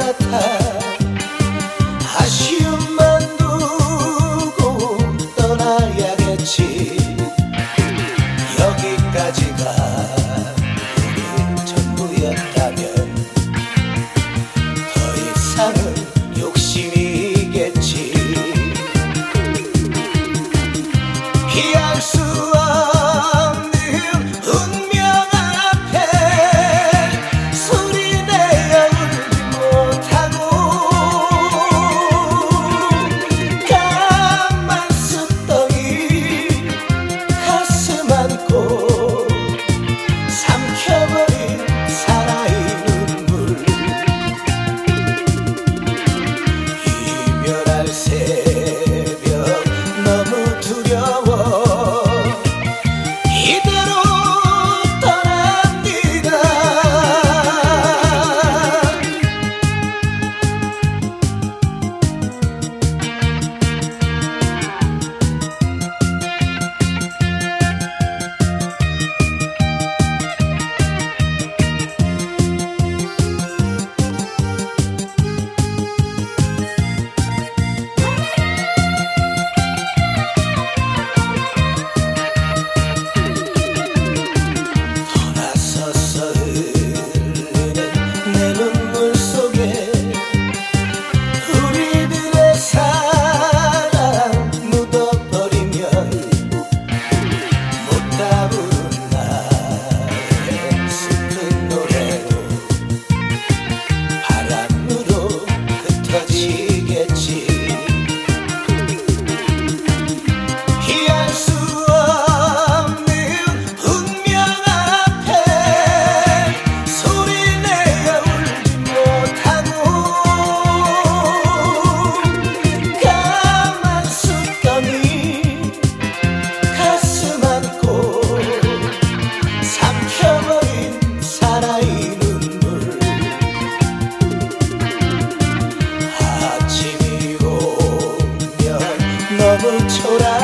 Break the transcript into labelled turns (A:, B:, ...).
A: 같아. 아쉬움만 두고 떠나야겠지. 여기까지가 우리 전부였다면 더 이상은 욕심이겠지. 피할 수 없는 운명 앞에 소리내어 울지 못하고 가만 숨더니 가슴 안고 삼켜버린 사나이 눈물. 이별할 새벽 너무 두려워 이대로 떠납니다. 돌아서서 흐르는 내 눈물 속에 우리들의 사랑 묻어버리면 못다 부른 나의 슬픈 노래도 바람으로 흩어지겠지. 피할 수 없는 운명 앞에 소리내어 울지 못하고 가만 숨더니 가슴 안고 삼켜버린 사나이 눈물. 아침이 오면 너무 초라